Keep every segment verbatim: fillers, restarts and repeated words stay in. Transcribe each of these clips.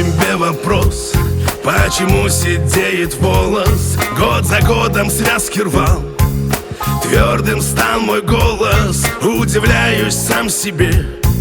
себе вопрос: почему сидеет волос? Год за годом связки рвал, твердым стал мой голос. Удивляюсь сам себе.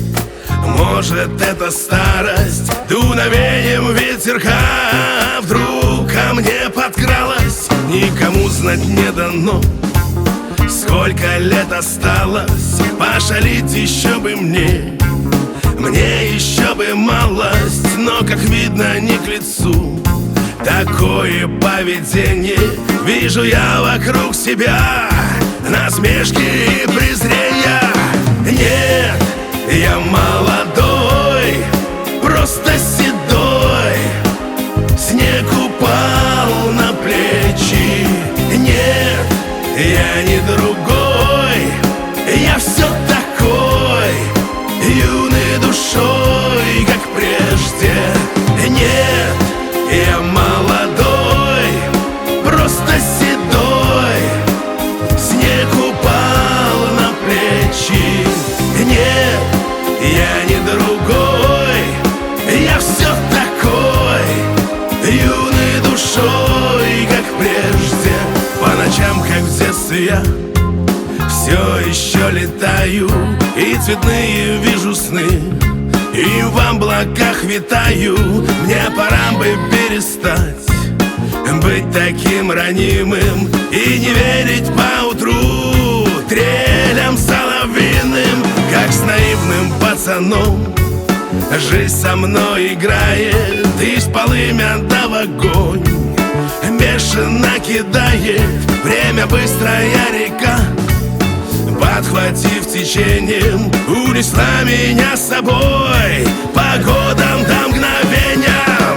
Может, это старость дуновением ветерка вдруг ко мне подкралась. Никому знать не дано, сколько лет осталось. Пошалить еще бы мне, мне еще бы малость. Но, как видно, не к лицу такое поведение. Вижу я вокруг себя насмешки и презрения. Нет, я молодой, просто седой. Снег упал на плечи. Нет, я не другой, я все такой, юный душой, как прежде. Нет, я молодой, просто седой. Снег упал на плечи. Нет, я не другой, я все такой, юный душой, как прежде. По ночам, как в детстве, я все еще летаю, и цветные вижу сны, и в облаках витаю. Мне пора бы перестать быть таким ранимым и не верить поутру трелям соловьиным. Как с наивным пацаном жизнь со мной играет, из полымя до в огонь бешено кидает. Время быстрая река, подхватив течением, унесла меня с собой по годам до мгновениям.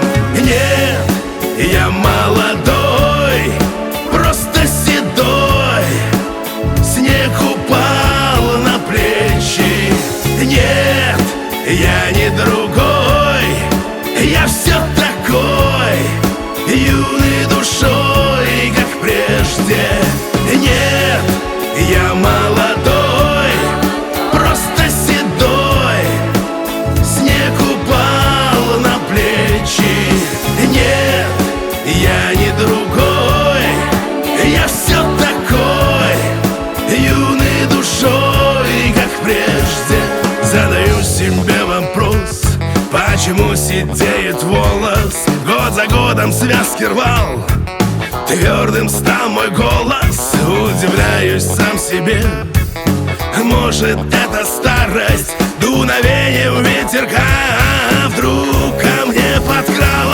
Нет, я молодой, просто седой. Снег упал на плечи. Нет, я не другой, я все такой, юный душой, как прежде. Нет, я молодой, просто седой. Снег упал на плечи. Нет, я не другой, я все такой, юный душой, как прежде. Задаю себе вопрос: почему сидеет волос? Год за годом связки рвал, твердым стал мой голос. Удивляюсь сам себе. Может, это старость дуновением ветерка вдруг ко мне подкралась.